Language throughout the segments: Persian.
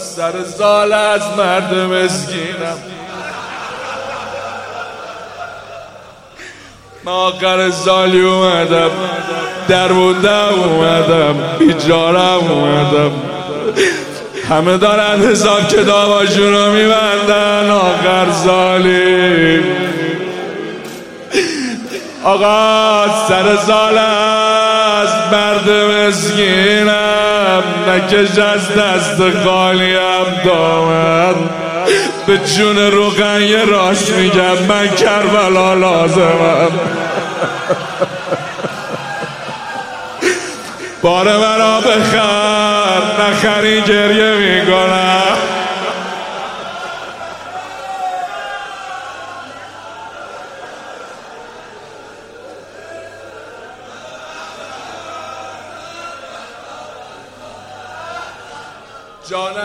سر زال از مرد مسکینم. من آخر سالی اومدم در بودم اومدم بیچارم اومدم. همه دارن حساب کتاباشون رو میبندن. آخر سالی آقا سر سال از مرد مسکینم. نکش از دست خالیم دامن. به جون رقیه راست میگم من کربلا لازمم. بار مرا بخر نخری گریه میکنم. جانم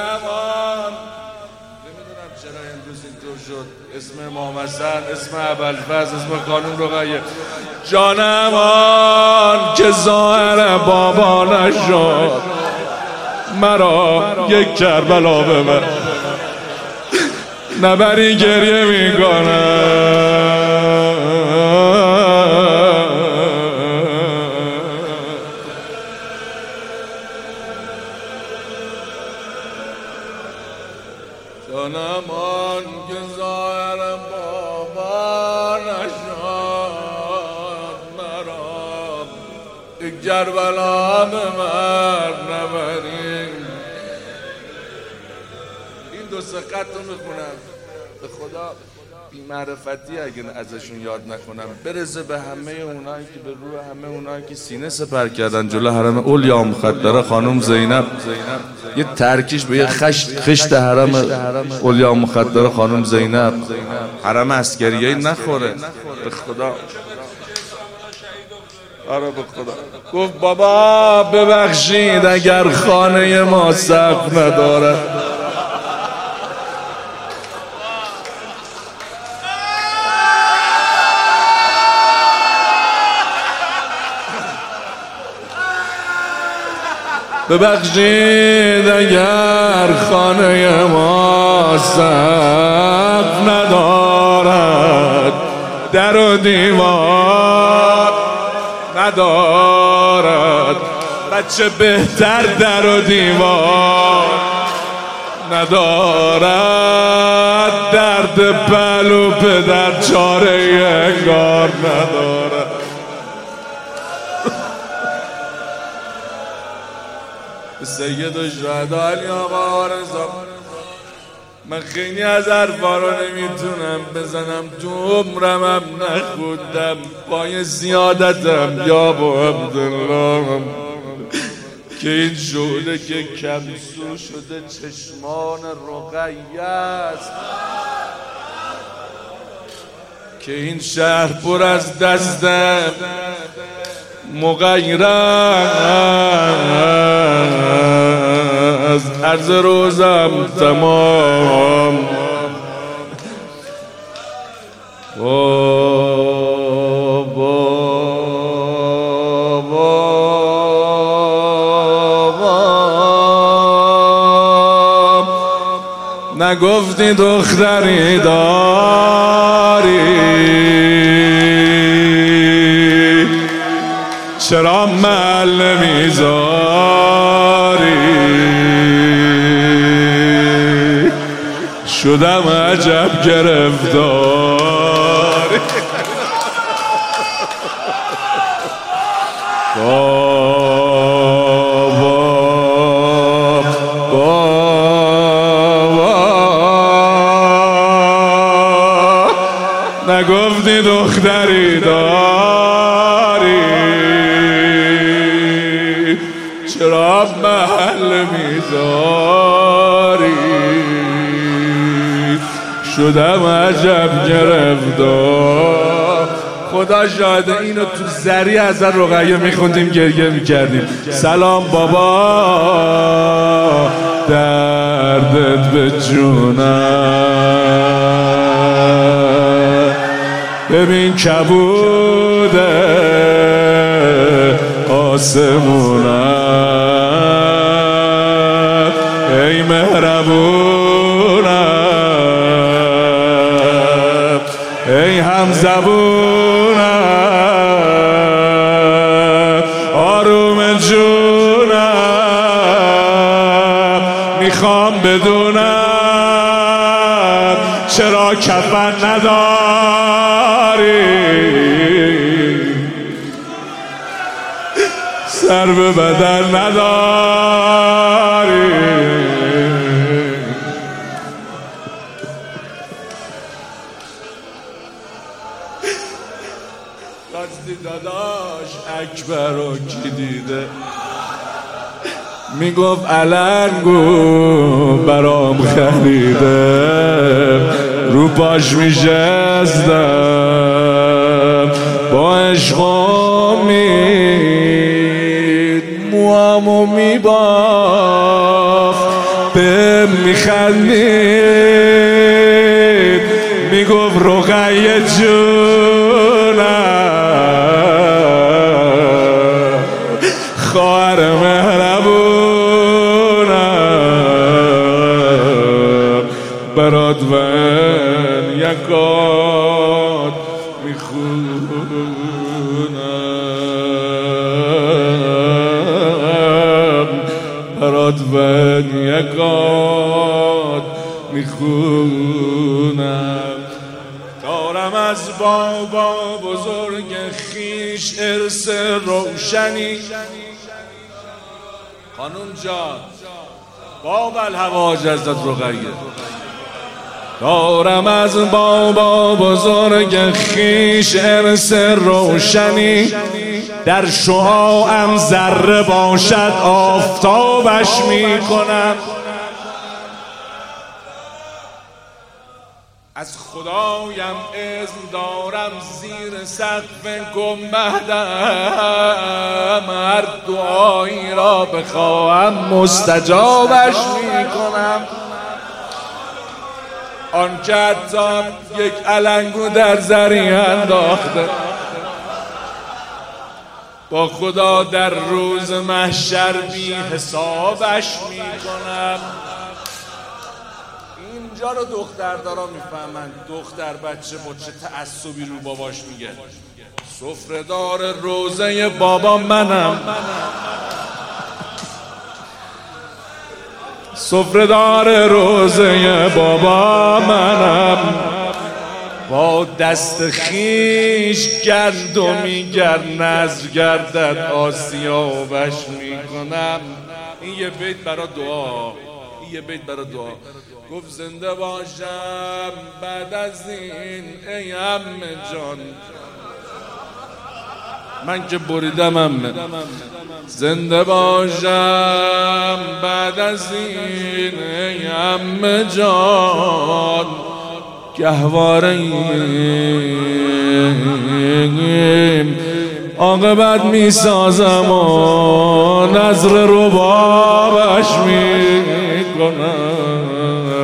نمیدونم چرا امروز اینطور شد. اسم امام حسن، اسم ابوالفضل، اسم خانم رقیه. جانم که ظاهر بابا نشد مرا یک کربلا ببر. نبری گریه میکنم. جانم که ظاهر بابا نشد مرا یک کربلا ببر. نبری. این دو سه خط رو میخونم به خدا بی معرفتی اگه ازشون یاد نکنم برسه به همه اونایی که به روح همه اونایی که سینه سپر کردن جلو حرم اولیا مخدره خانم زینب. یه ترکیش به یه خشت حرم اولیا مخدره خانم زینب. حرم عسکریه نخوره به خدا. آره به خدا. گفت بابا ببخشید اگر خانه ما سقف نداره. ببخشید اگر خانه ما سقف ندارد در و دیوار ندارد. بچه بهتر در و دیوار ندارد. درد پلو پدر چاره انگار ندارد. سید الشهدا علی آقا رضا. من خیلی از حرفا رو نمیتونم بزنم تو عمرم هم نخوندم پای زیادتم یا با عبدالله که این شعله که کمسو شده چشمان رقیه است. که این شهر پر از دستم مغیر از عرض روزم تمام. نگفتی دختری داری چرا محل نمیذاری. شدم عجب گرفتاری. نگفتی دختری داری چرا محل میذاری. شدم عجب گرفتار. خدا شاهده اینو تو زری از رقیه میخوندیم گریه میکردیم. سلام بابا دردت به جونم. ببین کبوده آسمونم. ای مهربونم ای همزبونم آروم جونم میخوام بدونم چرا کفن نداری سر به بدن نداری راستی داداش اکبر رو کی دیده میگفت علنگو برام خریده رو پاش میشستم با عشق موامو میبافت به میخندید میگفت رقیه جونم خواهر مهربونم برات ون یکات میخونم برات ون یکات میخونم دارم از بابا بزرگ خیش ارث روشنی خانم جان باب الهواج حضرت رقیه دارم از بابا بزرگ خیش ارث روشنی در شعاعم ذره باشد آفتابش میکنم از خدایم اذن دارم زیر سقف گنبدم هر دعایی را بخواهم مستجابش میکنم آن که حتی یک علنگو در زری انداخته با خدا در روز محشر بی حسابش میکنم. اینجا رو دختردارا میفهمن دختر بچه با چه تعصبی رو باباش میگه سفره‌دار روزه بابا منم سفره‌دار روزه بابا منم با دست خیش گندمی گر نذر گردد آسیابش میکنم. این یه بیت برا دعا یه بیت برا دعا گفت زنده باشم بعد از این ای عمه جان من که بریدم عمه زنده باشم بعد از این ای عمه جان گهواریم عاقبت میسازم و نظر ربابش میکنم.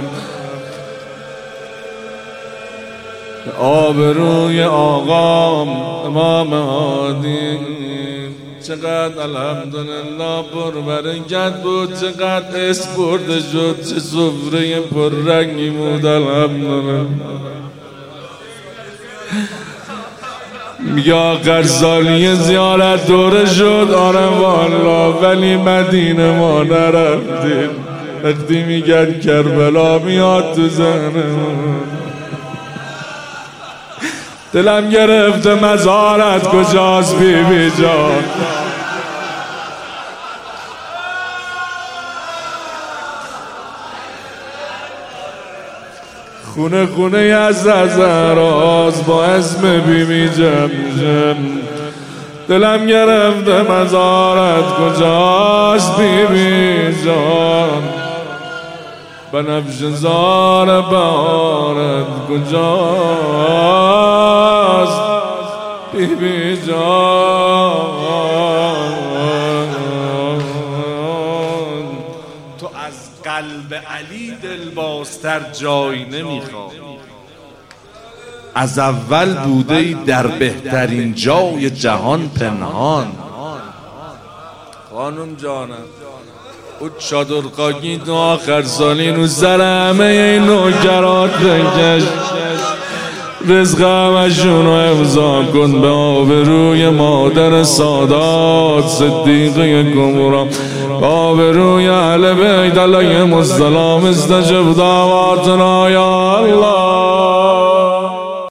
آبروی آقام امام هادی چقدر الحمدلله پربرکت بود چقدر اسپرده شد چه سفره پررنگی بود الحمدلله. میگه آخر سالی زیارت دوره شد آره والا ولی مدینه ما نرفتیم. وقتی میگن کربلا میاد تو ذهنم دلم گرفته مزارت کجاست بی بی جان خونه خونه از زراز با اسم بی بی جم جم دلم گرفته مزارت کجاست بی بی جان بنفش زار بارت کجاست بی بی جان. تو از قلب علی دلبازتر جای نمیخواد از اول بوده ای در بهترین جای جهان پنهان. خانم جانم او چادر خاکی تو آخر سالی رو سر همه این نوکرات بکش، رزق همشون رو امضا کن به آبروی مادر سادات صدیقه کبرا، آبروی اهل بیت علیهم السلام استجب دعواتنا یا الله.